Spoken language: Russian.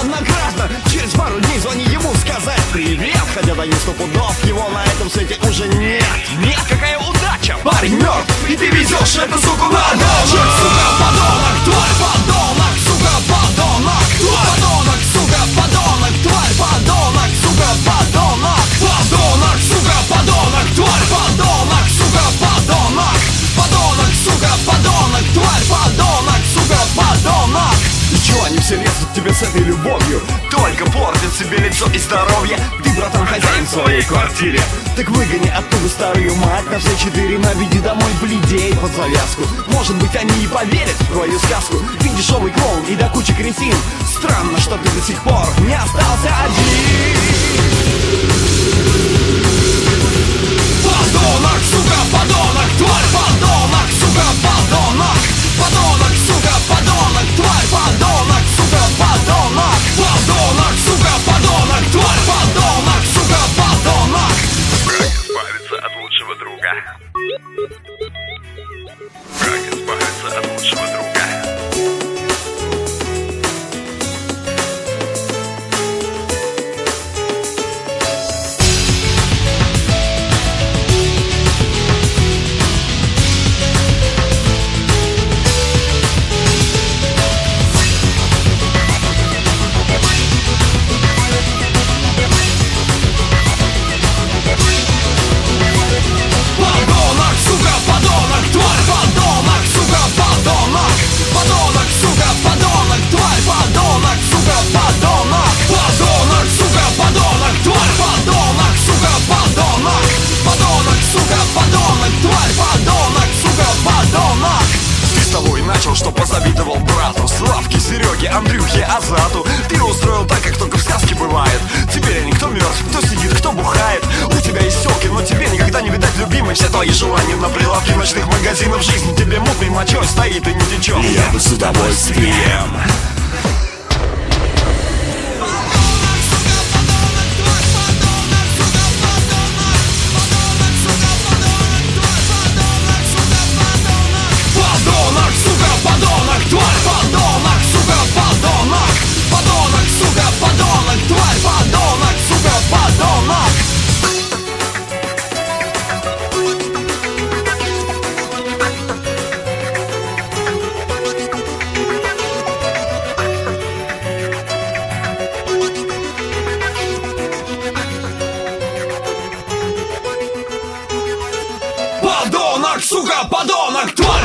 неоднократно. Через пару дней звони ему сказать привет, хотя до не 100 пудов его на этом свете уже нет. Нет, какая удача, парень мертв, и ты везешь эту суку на дачу. Сука, подонок, тварь, подонок, сука, подонок, тварь, подонок, сука, подонок, тварь, подонок, сука, подонок, подонок, сука, подонок, тварь, подонок, сука, подонок, подонок, сука, подонок, тварь, подонок, сука, подонок. И чё они все лезут к тебе с этой любовью? Только портят себе лицо и здоровье. Ты, братан, хозяин в своей квартире. Так выгони оттуда старую мать на все четыре, наведи домой бледей под завязку. Может быть, они и поверят в твою сказку. Ты дешевый клоун и до кучи кретин. Странно, что ты до сих пор не остался один. Подонок, сука, подонок, тварь, подонок, сука, подонок, подонок, сука, подонок, тварь, подонок, сука, подонок, подонок, сука, подонок, тварь, подонок, сука, подонок. Как избавиться от лучшего друга? Как избавиться от лучшего друга? Что позавидовал брату, Славке, Сереге, Андрюхе, Азату. Ты устроил так, как только в сказке бывает. Теперь они кто мертв, кто сидит, кто бухает. У тебя есть селки, но тебе никогда не видать любимой. Все твои желания на прилавке ночных магазинов. Жизнь тебе мутной мочой стоит и не течет. Я бы с удовольствием. Подонок, сука, подонок, тварь!